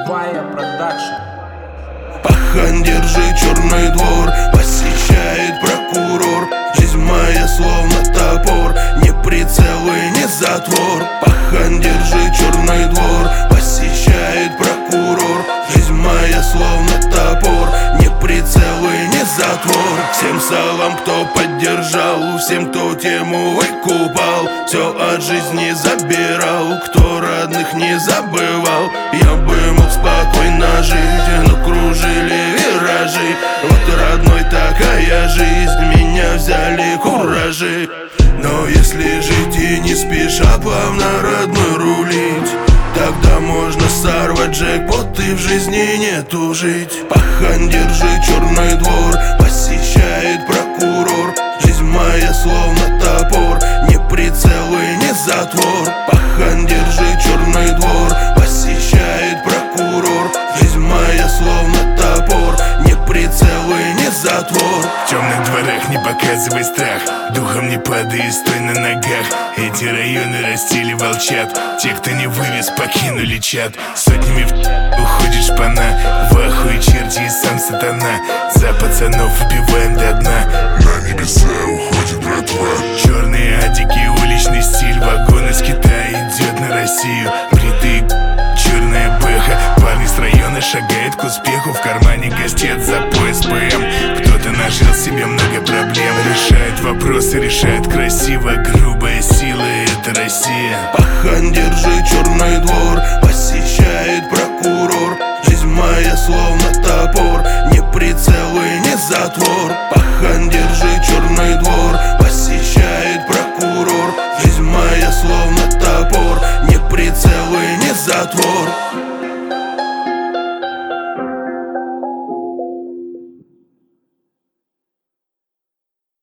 Вая продакшн. Пахан, держи черный двор, посещает прокурор. Жизнь моя словно топор, не прицел и не затвор. Пахан, держи черный двор, посещает прокурор. Жизнь моя словно топор, не прицел и не затвор. Всем салам, кто поддержал, всем, кто тему выкупал, все от жизни забирал, кто родных не забывал. Я бы мог спокойно жить, но кружили виражи. Вот родной такая жизнь, меня взяли куражи. Но если жить и не спеша плавно родной рулить, тогда можно сорвать джекпот и в жизни не тужить. Пахан, держи черный двор, посещает прокурор. Жизнь моя словно топор, не прицел и не затвор. Пахан, держи черный двор, посещает прокурор. Жизнь моя словно топор, не прицел и не затвор. В темных дворах не показывай страх, духом не падай, стой на ногах. Эти районы растили волчат, те, кто не вывез, покинули чат. Сотнями уходит шпана, в ахуе черти и сам сатана. За пацанов убиваем до дна, на небеса уходит братва. черные адики, уличный стиль, вагон из Китая идет на Россию. Бритые черная бэха, парни с района шагает к успеху. В кармане гостет за пояс ПМ. Кто-то нажил себе много проблем, решает вопросы, решает красиво. Грубая сила — это Россия. Пахан, держи черный двор, посещает прокурор. Жизнь моя словно топор, не прицел и не затвор. Пахан, держи черный двор, посещает прокурор. Жизнь моя словно топор, не прицел и не затвор.